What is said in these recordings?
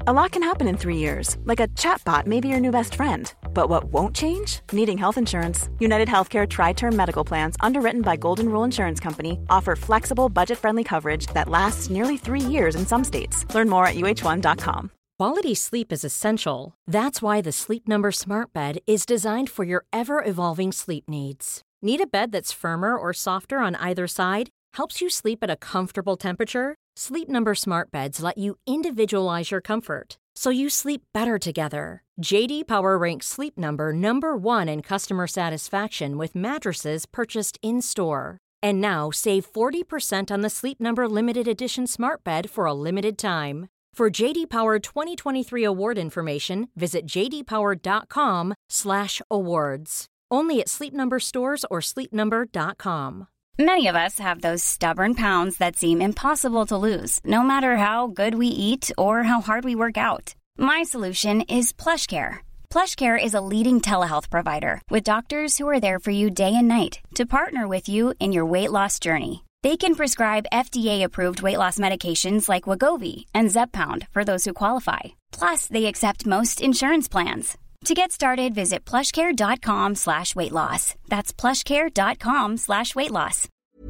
A lot can happen in 3 years, like a chatbot may be your new best friend. But what won't change? Needing health insurance. United Healthcare Tri-Term Medical Plans, underwritten by Golden Rule Insurance Company, offer flexible, budget-friendly coverage that lasts nearly 3 years in some states. Learn more at uh1.com. Quality sleep is essential. That's why the Sleep Number Smart Bed is designed for your ever-evolving sleep needs. Need a bed that's firmer or softer on either side? Helps you sleep at a comfortable temperature? Sleep Number Smart Beds let you individualize your comfort, so you sleep better together. JD Power ranks Sleep Number number 1 in customer satisfaction with mattresses purchased in-store. And now, save 40% on the Sleep Number Limited Edition Smart Bed for a limited time. For JD Power 2023 award information, visit jdpower.com/awards. Only at Sleep Number stores or sleepnumber.com. Many of us have those stubborn pounds that seem impossible to lose, no matter how good we eat or how hard we work out. My solution is PlushCare. PlushCare is a leading telehealth provider with doctors who are there for you day and night to partner with you in your weight loss journey. They can prescribe FDA-approved weight loss medications like Wegovy and Zepbound for those who qualify. Plus, they accept most insurance plans. To get started, visit plushcare.com/weightloss. That's plushcare.com/weightloss.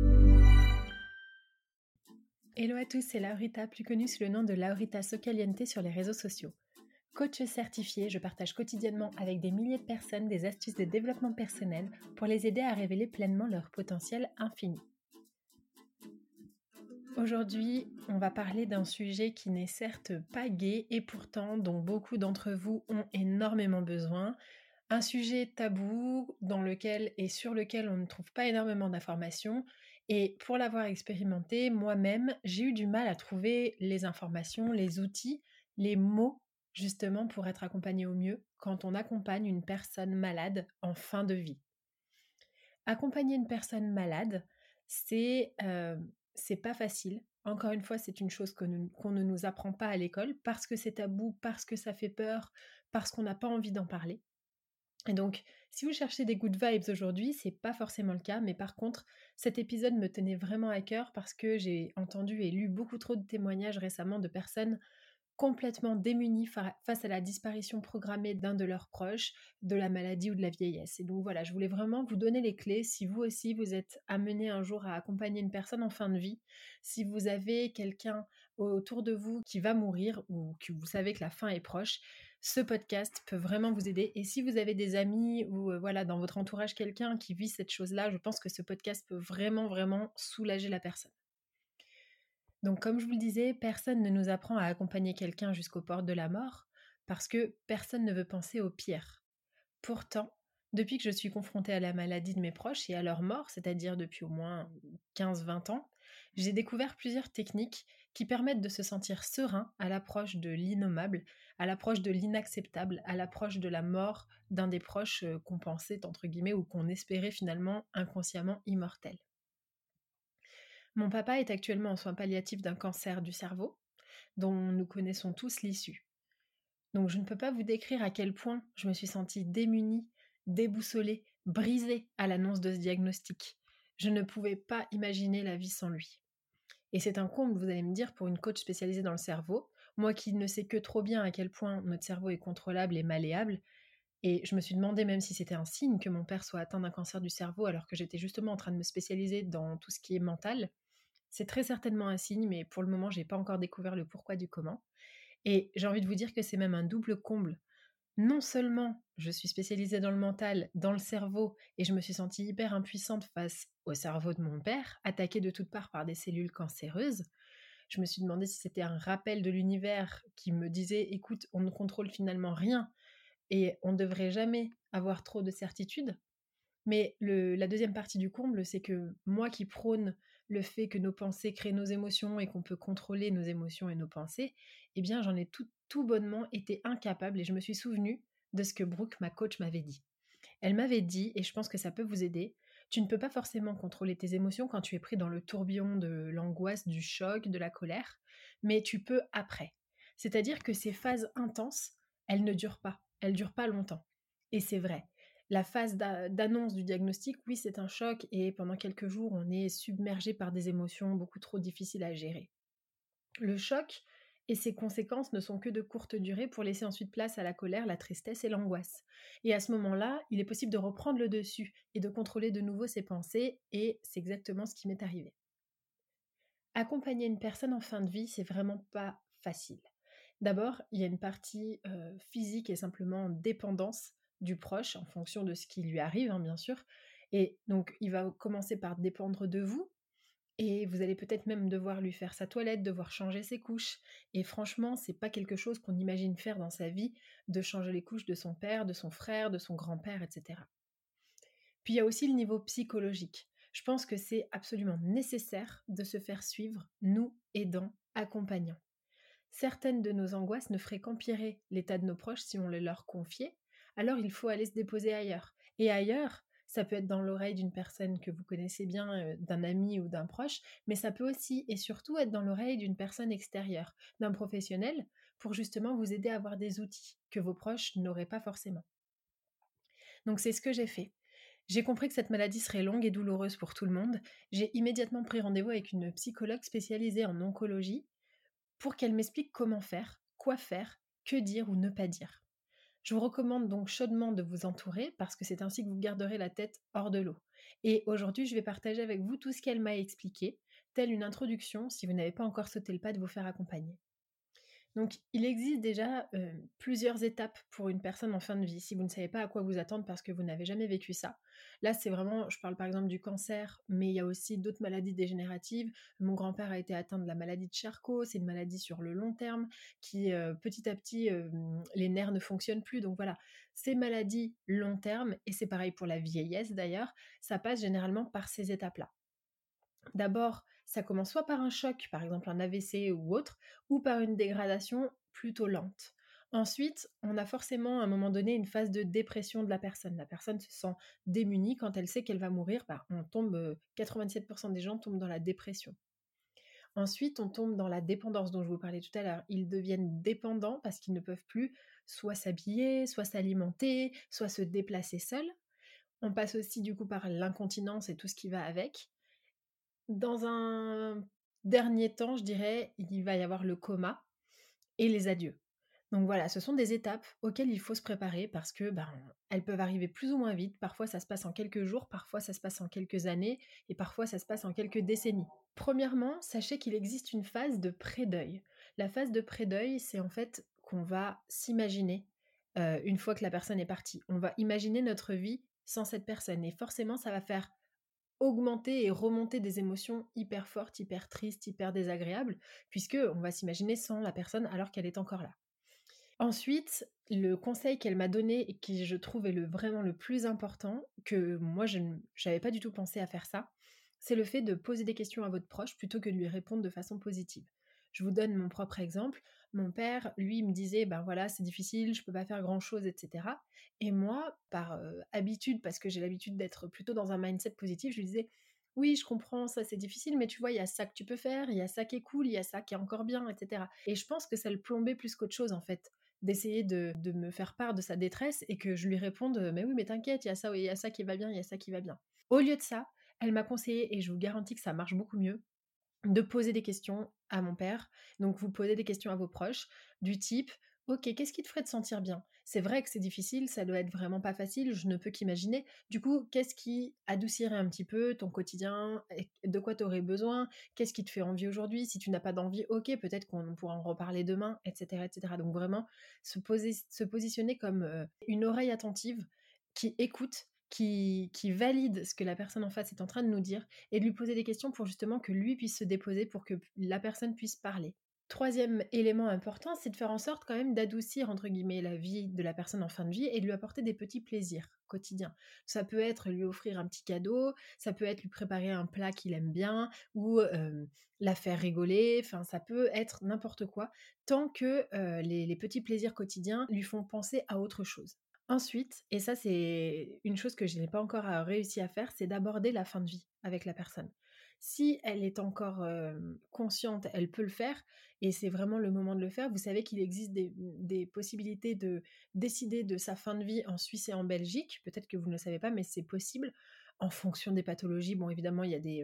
Hello à tous, c'est Laurita, plus connue sous le nom de Laurita Socaliente sur les réseaux sociaux. Coach certifiée, je partage quotidiennement avec des milliers de personnes des astuces de développement personnel pour les aider à révéler pleinement leur potentiel infini. Aujourd'hui, on va parler d'un sujet qui n'est certes pas gai et pourtant dont beaucoup d'entre vous ont énormément besoin. Un sujet tabou sur lequel on ne trouve pas énormément d'informations. Et pour l'avoir expérimenté, moi-même, j'ai eu du mal à trouver les informations, les outils, les mots, justement pour être accompagné au mieux quand on accompagne une personne malade en fin de vie. Accompagner une personne malade, c'est pas facile. Encore une fois, c'est une chose qu'on ne nous apprend pas à l'école parce que c'est tabou, parce que ça fait peur, parce qu'on n'a pas envie d'en parler. Et donc, si vous cherchez des good vibes aujourd'hui, c'est pas forcément le cas, mais par contre, cet épisode me tenait vraiment à cœur parce que j'ai entendu et lu beaucoup trop de témoignages récemment de personnes complètement démunis face à la disparition programmée d'un de leurs proches, de la maladie ou de la vieillesse. Et donc voilà, je voulais vraiment vous donner les clés si vous aussi vous êtes amené un jour à accompagner une personne en fin de vie, si vous avez quelqu'un autour de vous qui va mourir ou que vous savez que la fin est proche, ce podcast peut vraiment vous aider. Et si vous avez des amis ou dans votre entourage quelqu'un qui vit cette chose-là, je pense que ce podcast peut vraiment, vraiment soulager la personne. Donc comme je vous le disais, personne ne nous apprend à accompagner quelqu'un jusqu'aux portes de la mort parce que personne ne veut penser au pire. Pourtant, depuis que je suis confrontée à la maladie de mes proches et à leur mort, c'est-à-dire depuis au moins 15-20 ans, j'ai découvert plusieurs techniques qui permettent de se sentir serein à l'approche de l'innommable, à l'approche de l'inacceptable, à l'approche de la mort d'un des proches qu'on pensait, entre guillemets, ou qu'on espérait finalement inconsciemment immortel. Mon papa est actuellement en soins palliatifs d'un cancer du cerveau, dont nous connaissons tous l'issue. Donc je ne peux pas vous décrire à quel point je me suis sentie démunie, déboussolée, brisée à l'annonce de ce diagnostic. Je ne pouvais pas imaginer la vie sans lui. Et c'est un comble, vous allez me dire, pour une coach spécialisée dans le cerveau, moi qui ne sais que trop bien à quel point notre cerveau est contrôlable et malléable, et je me suis demandé même si c'était un signe que mon père soit atteint d'un cancer du cerveau alors que j'étais justement en train de me spécialiser dans tout ce qui est mental. C'est très certainement un signe, mais pour le moment, j'ai pas encore découvert le pourquoi du comment. Et j'ai envie de vous dire que c'est même un double comble. Non seulement je suis spécialisée dans le mental, dans le cerveau, et je me suis sentie hyper impuissante face au cerveau de mon père, attaqué de toutes parts par des cellules cancéreuses. Je me suis demandé si c'était un rappel de l'univers qui me disait « Écoute, on ne contrôle finalement rien et on ne devrait jamais avoir trop de certitudes ». Mais la deuxième partie du comble, c'est que moi qui prône le fait que nos pensées créent nos émotions et qu'on peut contrôler nos émotions et nos pensées, eh bien j'en ai tout bonnement été incapable et je me suis souvenue de ce que Brooke, ma coach, m'avait dit. Elle m'avait dit, et je pense que ça peut vous aider, tu ne peux pas forcément contrôler tes émotions quand tu es pris dans le tourbillon de l'angoisse, du choc, de la colère, mais tu peux après. C'est-à-dire que ces phases intenses, elles ne durent pas, elles durent pas longtemps. Et c'est vrai. La phase d'annonce du diagnostic, oui, c'est un choc et pendant quelques jours, on est submergé par des émotions beaucoup trop difficiles à gérer. Le choc Et ces conséquences ne sont que de courte durée pour laisser ensuite place à la colère, la tristesse et l'angoisse. Et à ce moment-là, il est possible de reprendre le dessus et de contrôler de nouveau ses pensées, et c'est exactement ce qui m'est arrivé. Accompagner une personne en fin de vie, c'est vraiment pas facile. D'abord, il y a une partie physique et simplement en dépendance du proche en fonction de ce qui lui arrive, hein, bien sûr. Et donc, il va commencer par dépendre de vous, et vous allez peut-être même devoir lui faire sa toilette, devoir changer ses couches. Et franchement, c'est pas quelque chose qu'on imagine faire dans sa vie, de changer les couches de son père, de son frère, de son grand-père, etc. Puis il y a aussi le niveau psychologique. Je pense que c'est absolument nécessaire de se faire suivre, nous aidants, accompagnants. Certaines de nos angoisses ne feraient qu'empirer l'état de nos proches si on les leur confiait, alors il faut aller se déposer ailleurs. Et ailleurs, ça peut être dans l'oreille d'une personne que vous connaissez bien, d'un ami ou d'un proche, mais ça peut aussi et surtout être dans l'oreille d'une personne extérieure, d'un professionnel, pour justement vous aider à avoir des outils que vos proches n'auraient pas forcément. Donc c'est ce que j'ai fait. J'ai compris que cette maladie serait longue et douloureuse pour tout le monde. J'ai immédiatement pris rendez-vous avec une psychologue spécialisée en oncologie pour qu'elle m'explique comment faire, quoi faire, que dire ou ne pas dire. Je vous recommande donc chaudement de vous entourer parce que c'est ainsi que vous garderez la tête hors de l'eau. Et aujourd'hui, je vais partager avec vous tout ce qu'elle m'a expliqué, telle une introduction si vous n'avez pas encore sauté le pas de vous faire accompagner. Donc, il existe déjà plusieurs étapes pour une personne en fin de vie, si vous ne savez pas à quoi vous attendre parce que vous n'avez jamais vécu ça. Là, c'est vraiment, je parle par exemple du cancer, mais il y a aussi d'autres maladies dégénératives. Mon grand-père a été atteint de la maladie de Charcot, c'est une maladie sur le long terme qui, petit à petit, les nerfs ne fonctionnent plus. Donc voilà, ces maladies long terme, et c'est pareil pour la vieillesse d'ailleurs, ça passe généralement par ces étapes-là. D'abord, ça commence soit par un choc, par exemple un AVC ou autre, ou par une dégradation plutôt lente. Ensuite, on a forcément à un moment donné une phase de dépression de la personne. La personne se sent démunie quand elle sait qu'elle va mourir. On tombe, 97% des gens tombent dans la dépression. Ensuite, on tombe dans la dépendance dont je vous parlais tout à l'heure. Ils deviennent dépendants parce qu'ils ne peuvent plus soit s'habiller, soit s'alimenter, soit se déplacer seuls. On passe aussi du coup par l'incontinence et tout ce qui va avec. Dans un dernier temps, je dirais, il va y avoir le coma et les adieux. Donc voilà, ce sont des étapes auxquelles il faut se préparer parce que elles peuvent arriver plus ou moins vite. Parfois, ça se passe en quelques jours, parfois ça se passe en quelques années et parfois ça se passe en quelques décennies. Premièrement, sachez qu'il existe une phase de pré-deuil. La phase de pré-deuil, c'est en fait qu'on va s'imaginer une fois que la personne est partie. On va imaginer notre vie sans cette personne et forcément, ça va faire augmenter et remonter des émotions hyper fortes, hyper tristes, hyper désagréables, puisque on va s'imaginer sans la personne alors qu'elle est encore là. Ensuite, le conseil qu'elle m'a donné et qui je trouve est vraiment le plus important, que moi je n'avais pas du tout pensé à faire ça, c'est le fait de poser des questions à votre proche plutôt que de lui répondre de façon positive. Je vous donne mon propre exemple. Mon père, lui, me disait, ben voilà, c'est difficile, je peux pas faire grand-chose, etc. Et moi, par habitude, parce que j'ai l'habitude d'être plutôt dans un mindset positif, je lui disais, oui, je comprends, ça c'est difficile, mais tu vois, il y a ça que tu peux faire, il y a ça qui est cool, il y a ça qui est encore bien, etc. Et je pense que ça le plombait plus qu'autre chose, en fait, d'essayer de me faire part de sa détresse et que je lui réponde, mais oui, mais t'inquiète, il y a ça qui va bien, il y a ça qui va bien. Au lieu de ça, elle m'a conseillé, et je vous garantis que ça marche beaucoup mieux, de poser des questions à mon père. Donc vous posez des questions à vos proches du type: OK, qu'est-ce qui te ferait te sentir bien? C'est vrai que c'est difficile, ça doit être vraiment pas facile, je ne peux qu'imaginer. Du coup, qu'est-ce qui adoucirait un petit peu ton quotidien? Et de quoi tu aurais besoin? Qu'est-ce qui te fait envie aujourd'hui? Si tu n'as pas d'envie, OK, peut-être qu'on pourra en reparler demain, etc., etc. Donc vraiment se positionner comme, une oreille attentive qui écoute, qui valide ce que la personne en face est en train de nous dire et de lui poser des questions pour justement que lui puisse se déposer, pour que la personne puisse parler. Troisième élément important, c'est de faire en sorte quand même d'adoucir entre guillemets la vie de la personne en fin de vie et de lui apporter des petits plaisirs quotidiens. Ça peut être lui offrir un petit cadeau, ça peut être lui préparer un plat qu'il aime bien ou la faire rigoler, enfin ça peut être n'importe quoi tant que les petits plaisirs quotidiens lui font penser à autre chose. Ensuite, et ça c'est une chose que je n'ai pas encore réussi à faire, c'est d'aborder la fin de vie avec la personne. Si elle est encore consciente, elle peut le faire et c'est vraiment le moment de le faire. Vous savez qu'il existe des possibilités de décider de sa fin de vie en Suisse et en Belgique. Peut-être que vous ne le savez pas, mais c'est possible en fonction des pathologies. Bon, évidemment, il y a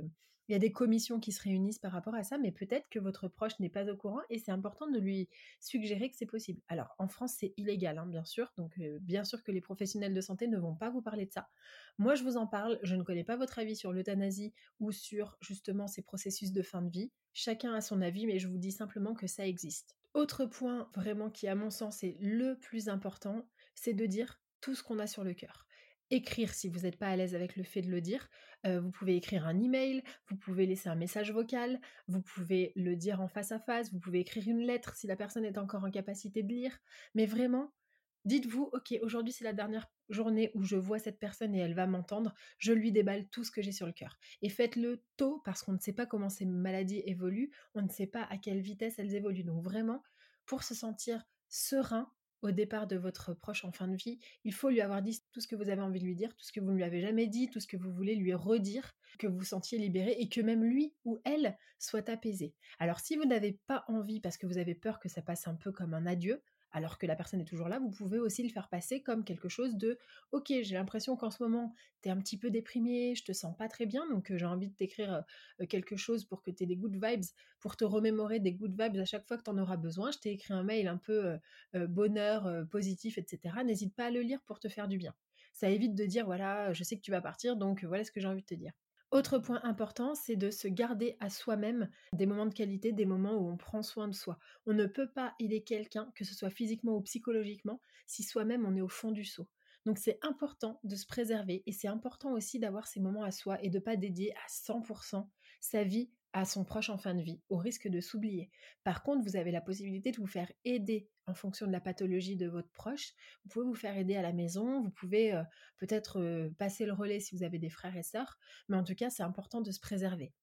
Il y a des commissions qui se réunissent par rapport à ça, mais peut-être que votre proche n'est pas au courant et c'est important de lui suggérer que c'est possible. Alors, en France, c'est illégal, hein, bien sûr, donc bien sûr que les professionnels de santé ne vont pas vous parler de ça. Moi, je vous en parle, je ne connais pas votre avis sur l'euthanasie ou sur justement ces processus de fin de vie. Chacun a son avis, mais je vous dis simplement que ça existe. Autre point vraiment qui, à mon sens, est le plus important, c'est de dire tout ce qu'on a sur le cœur. Écrire si vous n'êtes pas à l'aise avec le fait de le dire. Vous pouvez écrire un email, vous pouvez laisser un message vocal, vous pouvez le dire en face à face, vous pouvez écrire une lettre si la personne est encore en capacité de lire. Mais vraiment, dites-vous, ok, aujourd'hui c'est la dernière journée où je vois cette personne et elle va m'entendre, je lui déballe tout ce que j'ai sur le cœur. Et faites-le tôt parce qu'on ne sait pas comment ces maladies évoluent, on ne sait pas à quelle vitesse elles évoluent. Donc vraiment, pour se sentir serein au départ de votre proche en fin de vie, il faut lui avoir dit tout ce que vous avez envie de lui dire, tout ce que vous ne lui avez jamais dit, tout ce que vous voulez lui redire, que vous vous sentiez libéré et que même lui ou elle soit apaisé. Alors si vous n'avez pas envie parce que vous avez peur que ça passe un peu comme un adieu, alors que la personne est toujours là, vous pouvez aussi le faire passer comme quelque chose de « Ok, j'ai l'impression qu'en ce moment, t'es un petit peu déprimé, je te sens pas très bien, donc j'ai envie de t'écrire quelque chose pour que t'aies des good vibes, pour te remémorer des good vibes à chaque fois que t'en auras besoin. Je t'ai écrit un mail un peu bonheur, positif, etc. N'hésite pas à le lire pour te faire du bien. » Ça évite de dire « Voilà, je sais que tu vas partir, donc voilà ce que j'ai envie de te dire. » Autre point important, c'est de se garder à soi-même des moments de qualité, des moments où on prend soin de soi. On ne peut pas aider quelqu'un, que ce soit physiquement ou psychologiquement, si soi-même on est au fond du seau. Donc c'est important de se préserver et c'est important aussi d'avoir ces moments à soi et de ne pas dédier à 100% sa vie à son proche en fin de vie, au risque de s'oublier. Par contre, vous avez la possibilité de vous faire aider en fonction de la pathologie de votre proche. Vous pouvez vous faire aider à la maison, vous pouvez peut-être passer le relais si vous avez des frères et sœurs, mais en tout cas, c'est important de se préserver.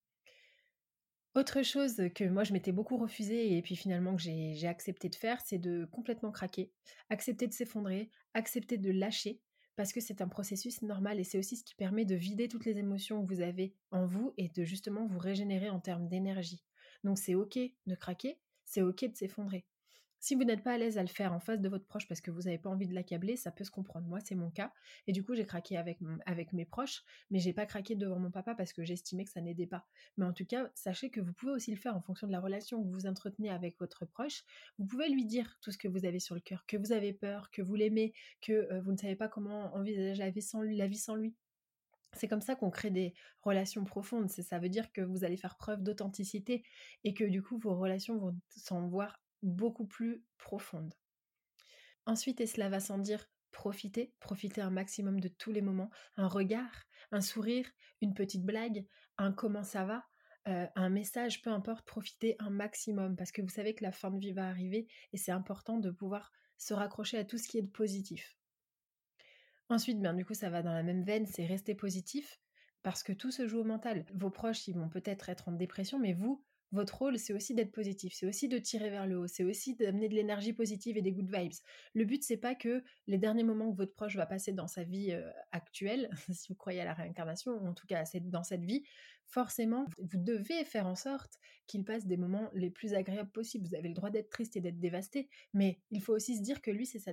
Autre chose que moi je m'étais beaucoup refusée et puis finalement que j'ai accepté de faire, c'est de complètement craquer, accepter de s'effondrer, accepter de lâcher, parce que c'est un processus normal et c'est aussi ce qui permet de vider toutes les émotions que vous avez en vous et de justement vous régénérer en termes d'énergie. Donc c'est ok de craquer, c'est ok de s'effondrer. Si vous n'êtes pas à l'aise à le faire en face de votre proche parce que vous n'avez pas envie de l'accabler, ça peut se comprendre. Moi, c'est mon cas. Et du coup, j'ai craqué avec mes proches, mais j'ai pas craqué devant mon papa parce que j'estimais que ça n'aidait pas. Mais en tout cas, sachez que vous pouvez aussi le faire en fonction de la relation que vous entretenez avec votre proche. Vous pouvez lui dire tout ce que vous avez sur le cœur, que vous avez peur, que vous l'aimez, que vous ne savez pas comment envisager la vie sans lui. C'est comme ça qu'on crée des relations profondes. Ça veut dire que vous allez faire preuve d'authenticité et que du coup, vos relations vont s'en voir beaucoup plus profondes. Ensuite, et cela va sans dire, profitez un maximum de tous les moments. Un regard, un sourire, une petite blague, un comment ça va, un message, peu importe, profitez un maximum parce que vous savez que la fin de vie va arriver et c'est important de pouvoir se raccrocher à tout ce qui est de positif. Ensuite, bien du coup, ça va dans la même veine, c'est rester positif, parce que tout se joue au mental. Vos proches, ils vont peut-être être en dépression, mais vous, votre rôle, c'est aussi d'être positif, c'est aussi de tirer vers le haut, c'est aussi d'amener de l'énergie positive et des good vibes. Le but, c'est pas que les derniers moments que votre proche va passer dans sa vie actuelle, si vous croyez à la réincarnation, ou en tout cas dans cette vie, forcément, vous devez faire en sorte qu'il passe des moments les plus agréables possibles. Vous avez le droit d'être triste et d'être dévasté, mais il faut aussi se dire que lui, c'est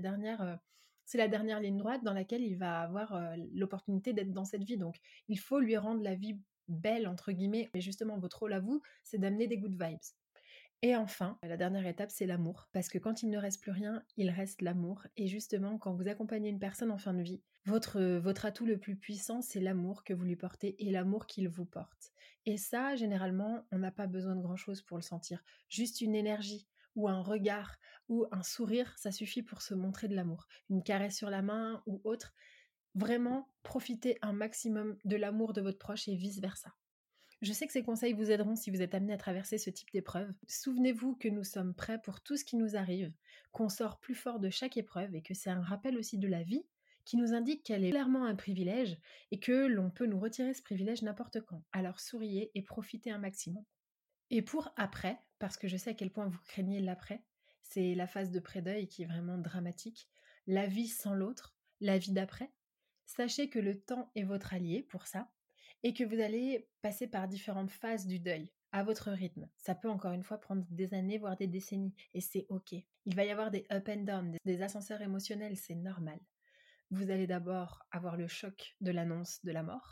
la dernière ligne droite dans laquelle il va avoir l'opportunité d'être dans cette vie. Donc, il faut lui rendre la vie belle, entre guillemets. Et justement, votre rôle à vous, c'est d'amener des good vibes. Et enfin, la dernière étape, c'est l'amour. Parce que quand il ne reste plus rien, il reste l'amour. Et justement, quand vous accompagnez une personne en fin de vie, votre atout le plus puissant, c'est l'amour que vous lui portez et l'amour qu'il vous porte. Et ça, généralement, on n'a pas besoin de grand-chose pour le sentir. Juste une énergie ou un regard ou un sourire, ça suffit pour se montrer de l'amour. Une caresse sur la main ou autre. Vraiment, profitez un maximum de l'amour de votre proche et vice-versa. Je sais que ces conseils vous aideront si vous êtes amené à traverser ce type d'épreuve. Souvenez-vous que nous sommes prêts pour tout ce qui nous arrive, qu'on sort plus fort de chaque épreuve et que c'est un rappel aussi de la vie qui nous indique qu'elle est clairement un privilège et que l'on peut nous retirer ce privilège n'importe quand. Alors souriez et profitez un maximum. Et pour après, parce que je sais à quel point vous craignez l'après, c'est la phase de pré-deuil qui est vraiment dramatique, la vie sans l'autre, la vie d'après, sachez que le temps est votre allié pour ça et que vous allez passer par différentes phases du deuil à votre rythme. Ça peut encore une fois prendre des années, voire des décennies, et c'est ok. Il va y avoir des up and down, des ascenseurs émotionnels, c'est normal. Vous allez d'abord avoir le choc de l'annonce de la mort.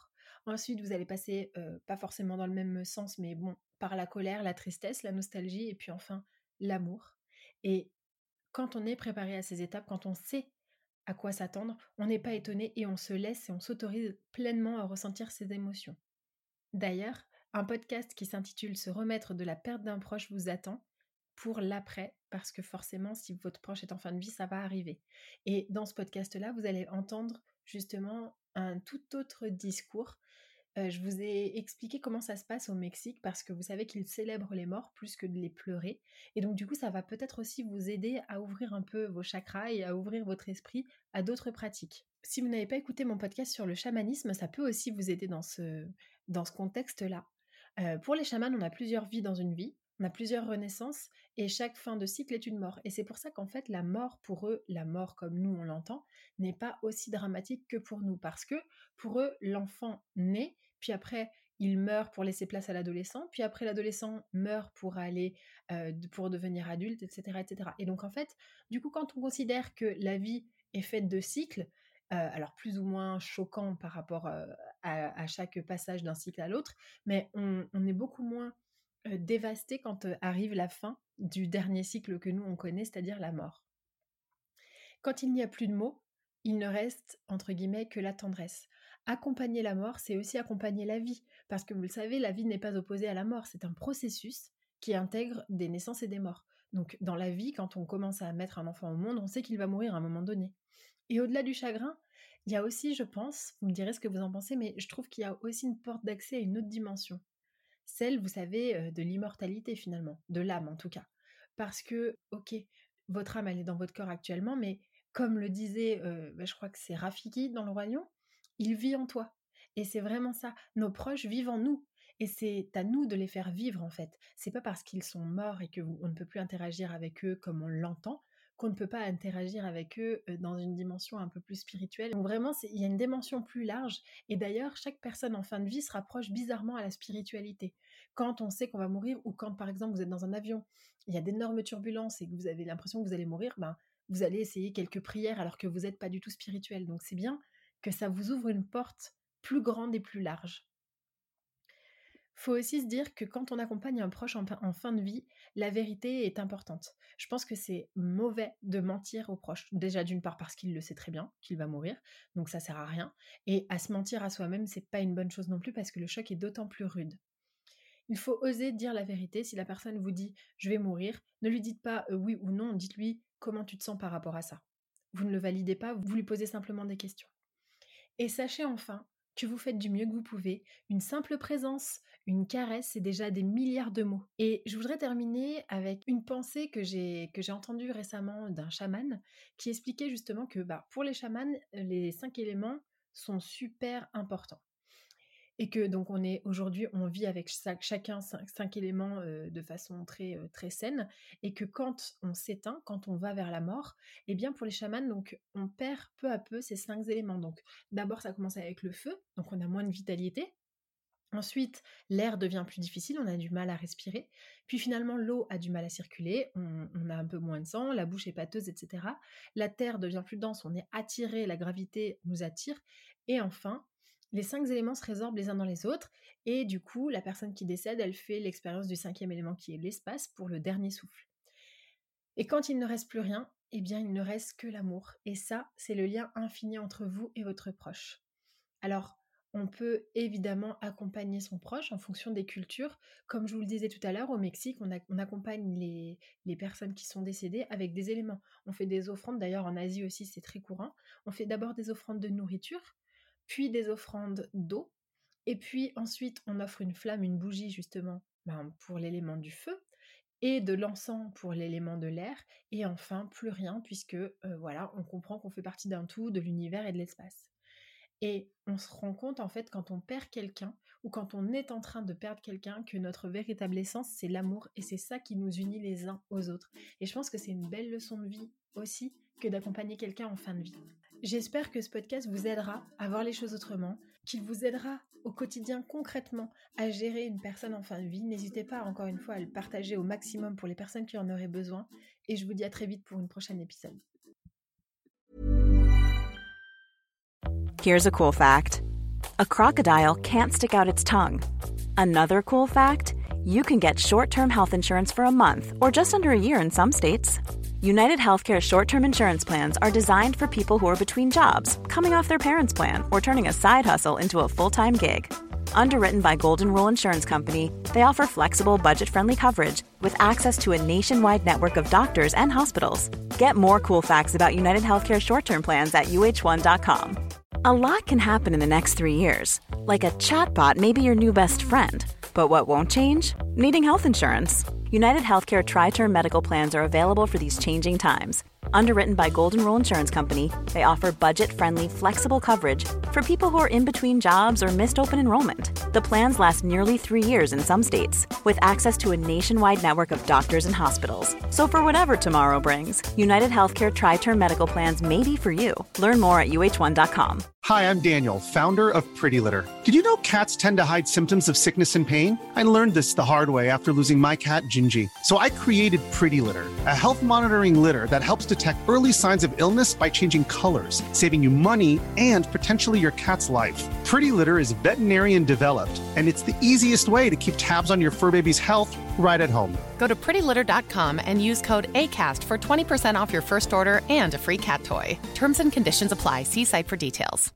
Ensuite, vous allez passer, pas forcément dans le même sens, mais bon, par la colère, la tristesse, la nostalgie et puis enfin l'amour. Et quand on est préparé à ces étapes, quand on sait à quoi s'attendre, on n'est pas étonné et on se laisse et on s'autorise pleinement à ressentir ces émotions. D'ailleurs, un podcast qui s'intitule Se remettre de la perte d'un proche vous attend pour l'après, parce que forcément, si votre proche est en fin de vie, ça va arriver. Et dans ce podcast-là, vous allez entendre justement un tout autre discours. Je vous ai expliqué comment ça se passe au Mexique parce que vous savez qu'ils célèbrent les morts plus que de les pleurer. Et donc du coup, ça va peut-être aussi vous aider à ouvrir un peu vos chakras et à ouvrir votre esprit à d'autres pratiques. Si vous n'avez pas écouté mon podcast sur le chamanisme, ça peut aussi vous aider dans ce contexte-là. Pour les chamans, on a plusieurs vies dans une vie, on a plusieurs renaissances et chaque fin de cycle est une mort. Et c'est pour ça qu'en fait, la mort pour eux, la mort comme nous on l'entend, n'est pas aussi dramatique que pour nous. Parce que pour eux, l'enfant naît, puis après, il meurt pour laisser place à l'adolescent, puis après, l'adolescent meurt pour aller, pour devenir adulte, etc., etc. Et donc en fait, du coup, quand on considère que la vie est faite de cycles, alors plus ou moins choquant par rapport à chaque passage d'un cycle à l'autre, mais on est beaucoup moins dévasté quand arrive la fin du dernier cycle que nous on connaît, c'est-à-dire la mort. Quand il n'y a plus de mots, il ne reste, entre guillemets, que la tendresse. Accompagner la mort, c'est aussi accompagner la vie, parce que vous le savez, la vie n'est pas opposée à la mort, c'est un processus qui intègre des naissances et des morts. Donc dans la vie, quand on commence à mettre un enfant au monde, on sait qu'il va mourir à un moment donné. Et au-delà du chagrin, il y a aussi, je pense, vous me direz ce que vous en pensez, mais je trouve qu'il y a aussi une porte d'accès à une autre dimension. Celle, vous savez, de l'immortalité finalement, de l'âme en tout cas. Parce que, ok, votre âme, elle est dans votre corps actuellement, mais comme le disait, je crois que c'est Rafiki dans Le Roi Lion, il vit en toi. Et c'est vraiment ça. Nos proches vivent en nous. Et c'est à nous de les faire vivre en fait. C'est pas parce qu'ils sont morts et qu'on ne peut plus interagir avec eux comme on l'entend qu'on ne peut pas interagir avec eux dans une dimension un peu plus spirituelle. Donc vraiment, il y a une dimension plus large. Et d'ailleurs, chaque personne en fin de vie se rapproche bizarrement à la spiritualité. Quand on sait qu'on va mourir ou quand, par exemple, vous êtes dans un avion, il y a d'énormes turbulences et que vous avez l'impression que vous allez mourir, vous allez essayer quelques prières alors que vous n'êtes pas du tout spirituel. Donc c'est bien que ça vous ouvre une porte plus grande et plus large. Faut aussi se dire que quand on accompagne un proche en fin de vie, la vérité est importante. Je pense que c'est mauvais de mentir aux proches. Déjà d'une part parce qu'il le sait très bien qu'il va mourir, donc ça sert à rien. Et à se mentir à soi-même, c'est pas une bonne chose non plus parce que le choc est d'autant plus rude. Il faut oser dire la vérité. Si la personne vous dit « je vais mourir », ne lui dites pas oui ou non, dites-lui comment tu te sens par rapport à ça. Vous ne le validez pas, vous lui posez simplement des questions. Et sachez enfin que vous faites du mieux que vous pouvez. Une simple présence, une caresse, c'est déjà des milliards de mots. Et je voudrais terminer avec une pensée que j'ai entendue récemment d'un chaman qui expliquait justement que pour les chamans, les 5 éléments sont super importants. Et que donc aujourd'hui, on vit avec chacun 5 éléments de façon très, très saine, et que quand on s'éteint, quand on va vers la mort, eh bien pour les chamans, donc on perd peu à peu ces 5 éléments. Donc d'abord, ça commence avec le feu, donc on a moins de vitalité. Ensuite, l'air devient plus difficile, on a du mal à respirer. Puis finalement, l'eau a du mal à circuler, on a un peu moins de sang, la bouche est pâteuse, etc. La terre devient plus dense, on est attiré, la gravité nous attire. Et enfin, les 5 éléments se résorbent les uns dans les autres. Et du coup, la personne qui décède, elle fait l'expérience du 5e élément qui est l'espace pour le dernier souffle. Et quand il ne reste plus rien, eh bien, il ne reste que l'amour. Et ça, c'est le lien infini entre vous et votre proche. Alors, on peut évidemment accompagner son proche en fonction des cultures. Comme je vous le disais tout à l'heure, au Mexique, on accompagne les personnes qui sont décédées avec des éléments. On fait des offrandes, d'ailleurs en Asie aussi c'est très courant. On fait d'abord des offrandes de nourriture, puis des offrandes d'eau, et puis ensuite on offre une flamme, une bougie justement pour l'élément du feu, et de l'encens pour l'élément de l'air, et enfin plus rien puisque on comprend qu'on fait partie d'un tout, de l'univers et de l'espace. Et on se rend compte en fait quand on perd quelqu'un ou quand on est en train de perdre quelqu'un que notre véritable essence c'est l'amour, et c'est ça qui nous unit les uns aux autres. Et je pense que c'est une belle leçon de vie aussi que d'accompagner quelqu'un en fin de vie. J'espère que ce podcast vous aidera à voir les choses autrement, qu'il vous aidera au quotidien concrètement à gérer une personne en fin de vie. N'hésitez pas encore une fois à le partager au maximum pour les personnes qui en auraient besoin, et je vous dis à très vite pour une prochaine épisode. Here's a cool fact. a crocodile can't stick out its tongue. Another cool fact, you can get short-term health insurance for a month or just under a year in some states. United Healthcare short-term insurance plans are designed for people who are between jobs, coming off their parents' plan, or turning a side hustle into a full-time gig. Underwritten by Golden Rule Insurance Company, they offer flexible, budget-friendly coverage with access to a nationwide network of doctors and hospitals. Get more cool facts about United Healthcare short-term plans at uh1.com. A lot can happen in the next 3 years. Like a chatbot may be your new best friend. But what won't change? Needing health insurance. United Healthcare Tri-Term Medical Plans are available for these changing times. Underwritten by Golden Rule Insurance Company, they offer budget-friendly, flexible coverage for people who are in between jobs or missed open enrollment. The plans last nearly 3 years in some states, with access to a nationwide network of doctors and hospitals. So for whatever tomorrow brings, United Healthcare Tri-Term Medical Plans may be for you. Learn more at uh1.com. Hi, I'm Daniel, founder of Pretty Litter. Did you know cats tend to hide symptoms of sickness and pain? I learned this the hard way after losing my cat, Gingy. So I created Pretty Litter, a health monitoring litter that helps detect early signs of illness by changing colors, saving you money and potentially your cat's life. Pretty Litter is veterinarian developed, and it's the easiest way to keep tabs on your fur baby's health right at home. Go to prettylitter.com and use code ACAST for 20% off your first order and a free cat toy. Terms and conditions apply. See site for details.